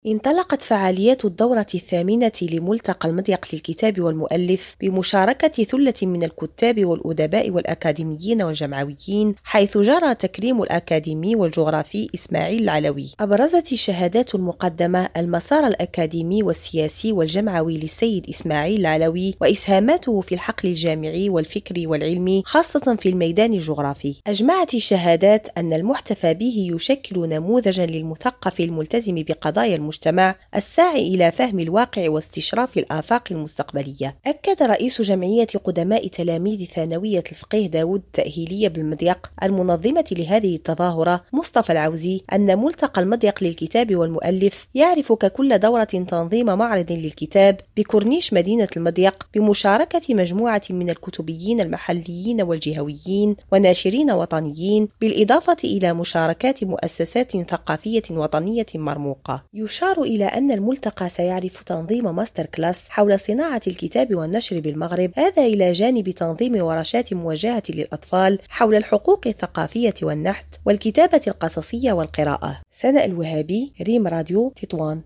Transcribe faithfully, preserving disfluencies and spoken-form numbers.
انطلقت فعاليات الدورة الثامنة لملتقى المضيق للكتاب والمؤلف بمشاركة ثلة من الكتاب والأدباء والأكاديميين والجمعويين، حيث جرى تكريم الأكاديمي والجغرافي إسماعيل العلوي. أبرزت الشهادات المقدمة المسار الأكاديمي والسياسي والجمعوي للسيد إسماعيل العلوي وإسهاماته في الحقل الجامعي والفكري والعلمي، خاصة في الميدان الجغرافي. أجمعت الشهادات أن المحتفى به يشكل نموذجا للمثقف الملتزم بقضايا المجتمع الساعي إلى فهم الواقع واستشراف الآفاق المستقبلية. أكد رئيس جمعية قدماء تلاميذ ثانوية الفقيه داود التأهيلية بالمضيق المنظمة لهذه التظاهرة مصطفى العوزي أن ملتقى المضيق للكتاب والمؤلف يعرف ككل دورة تنظيم معرض للكتاب بكورنيش مدينة المضيق بمشاركة مجموعة من الكتبيين المحليين والجهويين وناشرين وطنيين، بالإضافة إلى مشاركات مؤسسات ثقافية وطنية مرموقة. يشار إلى أن الملتقى سيعرف تنظيم ماستر كلاس حول صناعة الكتاب والنشر بالمغرب، هذا إلى جانب تنظيم ورشات موجهة للأطفال حول الحقوق الثقافية والنحت والكتابة القصصية والقراءة. سناء الوهابي، ريم راديو تطوان.